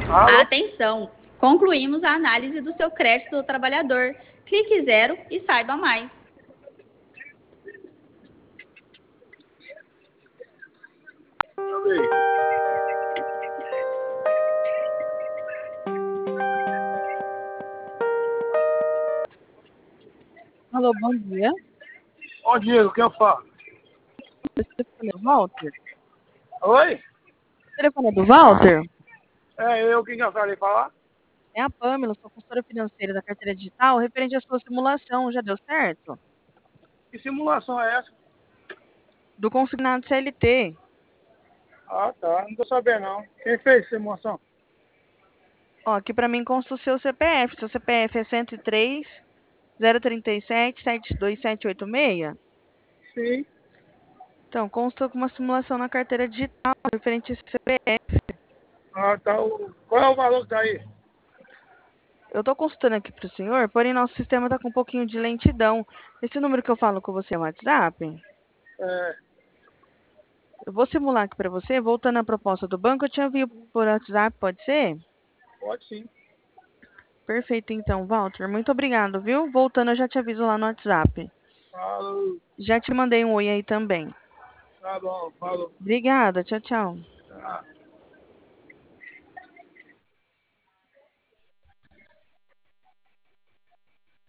Alô? Atenção! Concluímos a análise do seu crédito do trabalhador. Clique zero e saiba mais. Deixa eu ver. Alô, bom dia. Ó, Diego, quem eu falo? Esse telefone é do Walter? Oi? O telefone é do Walter? É eu, quem eu falei falar? É a Pamela, sou consultora financeira da carteira digital, referente à sua simulação. Já deu certo? Que simulação é essa? Do consignado CLT. Ah, tá. Não tô sabendo, não. Quem fez simulação? Ó, aqui pra mim consta o seu CPF. Seu CPF é 103 037 72786. Sim. Então, consta com uma simulação na carteira digital, referente a esse CPF. Ah, tá. Qual é o valor que tá aí? Eu tô consultando aqui pro senhor, porém nosso sistema tá com um pouquinho de lentidão. Esse número que eu falo com você é o WhatsApp? É, Eu vou simular aqui pra você, voltando à proposta do banco, eu te envio por WhatsApp, pode ser? pode sim. Perfeito, então, Walter. Muito obrigado, viu? Voltando, eu já te aviso lá no WhatsApp. Falou. Já te mandei um oi aí também. Tá bom, falou. Obrigada, tchau, tchau. Tá.